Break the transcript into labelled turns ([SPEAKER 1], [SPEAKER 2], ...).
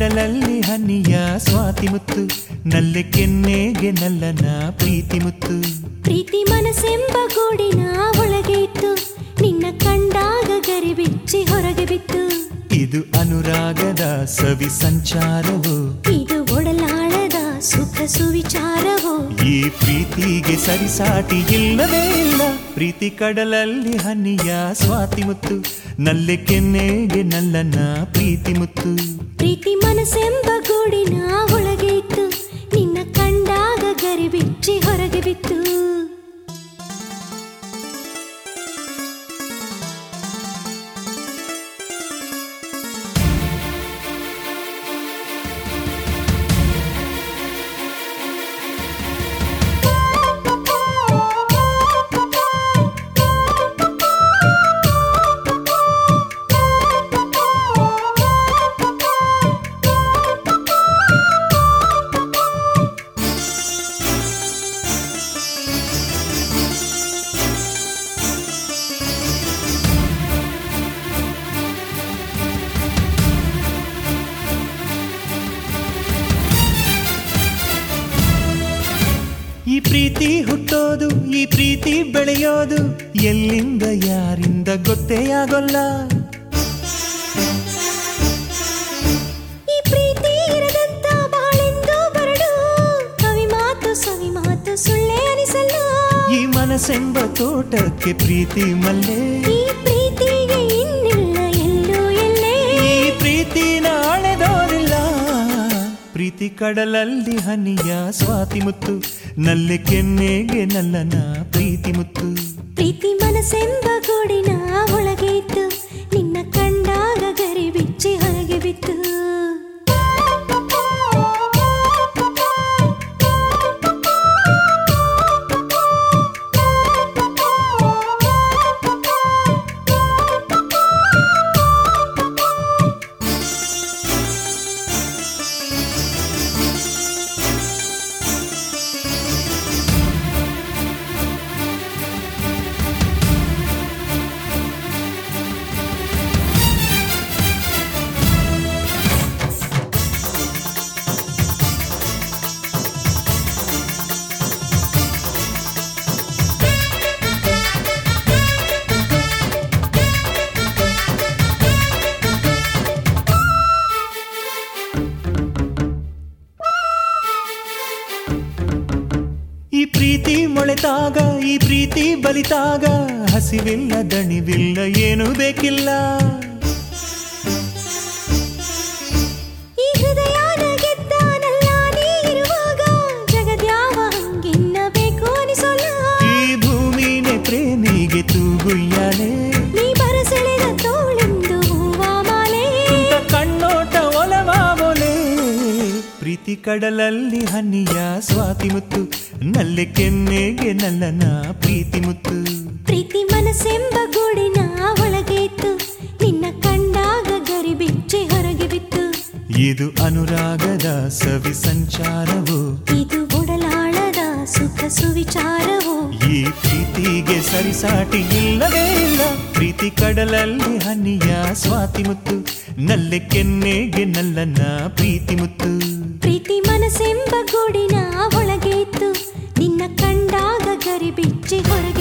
[SPEAKER 1] ಕಡಲಲ್ಲಿ ಹನಿಯ ಸ್ವಾತಿ ಮುತ್ತು, ನಲ್ಲೆ ಕೆನ್ನೆಗೆ ನಲ್ಲನ ಪ್ರೀತಿ ಮುತ್ತು.
[SPEAKER 2] ಪ್ರೀತಿ ಮನಸ್ಸೆಂಬ ಗೂಡಿನ ಒಳಗೆ ಇತ್ತು, ನಿನ್ನ ಕಂಡಾಗ ಗರಿ ಬಿಚ್ಚಿ ಹೊರಗೆ ಬಿತ್ತು.
[SPEAKER 1] ಇದು ಅನುರಾಗದ ಸವಿ ಸಂಚಾರವು,
[SPEAKER 2] ಇದು ಒಡಲಾಳದ ಸುಖ ಸುವಿಚಾರವು.
[SPEAKER 1] ಈ ಪ್ರೀತಿಗೆ ಸರಿಸಾಟಿ ಇಲ್ಲವೇ ಇಲ್ಲ. ಪ್ರೀತಿ ಕಡಲಲ್ಲಿ ಹನಿಯ ಸ್ವಾತಿ ಮುತ್ತು, ನಲ್ಲೆ ಕೆನ್ನೆಗೆ ನಲ್ಲನ ಪ್ರೀತಿ ಮುತ್ತು.
[SPEAKER 2] ಪ್ರೀತಿ ಮನಸ್ಸೆಂಬ ಗೂಡಿನ ಒಳಗೆ ಇತ್ತು, ನಿನ್ನ ಕಂಡಾಗ ಗರಿ ಬಿಚ್ಚಿ ಹೊರಗೆ ಬಿತ್ತು.
[SPEAKER 1] ಈ ಪ್ರೀತಿ ಹುಟ್ಟೋದು, ಈ ಪ್ರೀತಿ ಬೆಳೆಯೋದು, ಎಲ್ಲಿಂದ ಯಾರಿಂದ ಗೊತ್ತೇ ಆಗೋಲ್ಲ.
[SPEAKER 2] ಈ ಪ್ರೀತಿ ಇರದಂತ ಬಾಳೆಂದು ಬರಡು, ಕವಿ ಮಾತು ಸವಿ ಮಾತು ಸುಳ್ಳೇ ಅನಿಸಲ್ಲ.
[SPEAKER 1] ಈ ಮನಸ್ಸೆಂಬ ತೋಟಕ್ಕೆ ಪ್ರೀತಿ ಮಲ್ಲೆ,
[SPEAKER 2] ಈ ಪ್ರೀತಿಗೆ ಇನ್ನಿಲ್ಲ ಎಲ್ಲೂ ಎಲ್ಲೇ.
[SPEAKER 1] ಈ ಪ್ರೀತಿನ ಅಳೆದೋರಿಲ್ಲ. ಪ್ರೀತಿ ಕಡಲಲ್ಲಿ ಹನಿಯ ಸ್ವಾತಿ ಮುತ್ತು, ನಲ್ಲೆ ಕೆನ್ನೆಗೆ ನಲ್ಲನ ಪ್ರೀತಿ ಮುತ್ತು.
[SPEAKER 2] ಪ್ರೀತಿ ಮನಸ್ಸೆಂಬ ಗೂಡಿನ ಒಳಗೆ ಇತ್ತು, ನಿನ್ನ ಕಂಡಾಗ ಗರಿ ಬಿಚ್ಚಿ ಹೊರಗೆ ಬಿತ್ತು.
[SPEAKER 1] ಈ ಪ್ರೀತಿ ಮೊಳೆತಾಗ, ಈ ಪ್ರೀತಿ ಬಲಿತಾಗ, ಹಸಿವಿಲ್ಲ ದಣಿವಿಲ್ಲ ಏನೂ ಬೇಕಿಲ್ಲ.
[SPEAKER 2] ಈ ಹೃದಯನ ಗೆದ್ದಾನಲ್ಲ ನೀ ಇರುವಾಗ, ಜಗದ್ಯಾವ ಹಂಗಿನ್ನ ಬೇಕು ಅನಿಸೋಲ್ಲ.
[SPEAKER 1] ಈ ಭೂಮಿನೇ ಪ್ರೇಮಿಗೆ ತೂಗುಯ್ಯಾಲೆ,
[SPEAKER 2] ನೀ ಬರಸೆಳೆದ ತೋಳಿಂದು ಹೂವ ಮಾಲೆ.
[SPEAKER 1] ಕಣ್ಣೋಟ ಒಲವಾಮೊಲೆ. ಪ್ರೀತಿ ಕಡಲಲ್ಲಿ ಹನಿಯ ಸ್ವಾತಿ ಮುತ್ತು, ನಲ್ಲೆ ಕೆನ್ನೆಗೆ ನಲ್ಲನ ಪ್ರೀತಿ ಮುತ್ತು.
[SPEAKER 2] ಪ್ರೀತಿ ಮನಸ್ಸೆಂಬ ಗೂಡಿನ ಒಳಗೆ ಇತ್ತು, ನಿನ್ನ ಕಂಡಾಗ ಗರಿ ಬಿಚ್ಚಿ ಹೊರಗೆ ಬಿತ್ತು.
[SPEAKER 1] ಇದು ಅನುರಾಗದ ಸವಿ ಸಂಚಾರವು,
[SPEAKER 2] ಇದು ಒಡಲಾಳದ ಸುಖ ಸುವಿಚಾರವು.
[SPEAKER 1] ಈ ಪ್ರೀತಿಗೆ ಸರಿಸಾಟಿ ಇಲ್ಲವೇ ಇಲ್ಲ. ಪ್ರೀತಿ ಕಡಲಲ್ಲಿ ಹನಿಯ ಸ್ವಾತಿ ಮುತ್ತು, ನಲ್ಲೆ ಕೆನ್ನೆಗೆ ನಲ್ಲನ ಪ್ರೀತಿ ಮುತ್ತು.
[SPEAKER 2] ಪ್ರೀತಿ ಮನಸ್ಸೆಂಬ ಗೂಡಿನ ಒಳಗೆ ಇತ್ತು, ನಿನ್ನ ಕಂಡಾಗ ಗರಿ ಬಿಚ್ಚಿ ಹೊರಗೆ